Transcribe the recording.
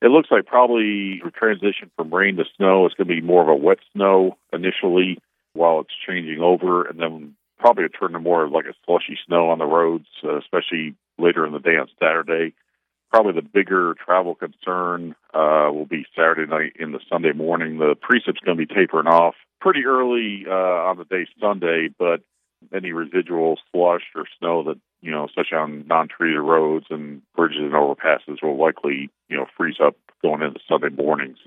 It looks like probably a transition from rain to snow. It's going to be more of a wet snow initially while it's changing over, and then probably a turn to more of like a slushy snow on the roads, especially later in the day on Saturday. Probably the bigger travel concern will be Saturday night into Sunday morning. The precip's going to be tapering off pretty early on the day Sunday, but any residual slush or snow that, especially on non-treated roads and bridges and overpasses will likely, freeze up going into Sunday mornings.